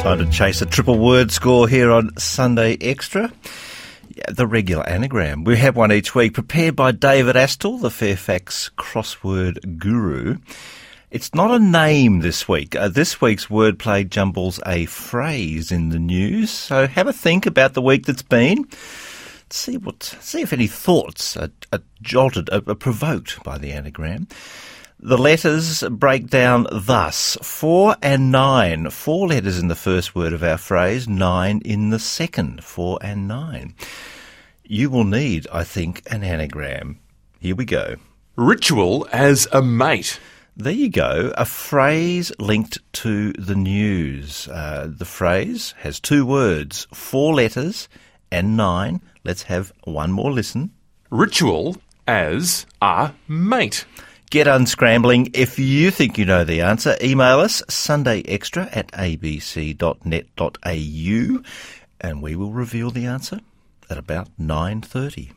Trying to chase a triple word score here on Sunday Extra. Yeah, the regular anagram. We have one each week, prepared by David Astle, the Fairfax crossword guru. It's not a name this week. This week's wordplay jumbles a phrase in the news. So have a think about the week that's been. See if any thoughts are jolted, are provoked by the anagram. The letters break down thus: 4 and 9. 4 letters in the first word of our phrase, 9 in the second. 4 and 9. You will need, I think, an anagram. Here we go. Ritual as a mate. There you go, a phrase linked to the news. The phrase has 2 words, 4 letters and 9. Let's have one more listen. Ritual as a mate. Get unscrambling. If you think you know the answer, email us sundayextra@abc.net.au and we will reveal the answer at about 9:30.